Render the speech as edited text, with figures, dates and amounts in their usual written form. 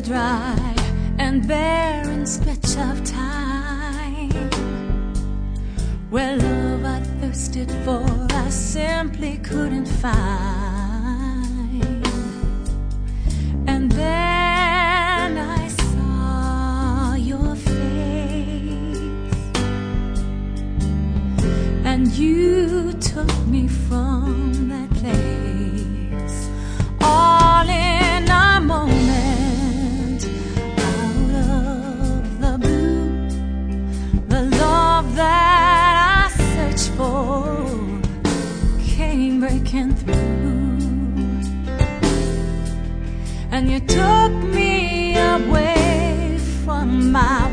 dry and barren stretch of time, where love I thirsted for I simply couldn't find. And then I saw your face, and you took me from that place, all in a moment, out of the blue. The love that I searched for came breaking through, and you took me away from my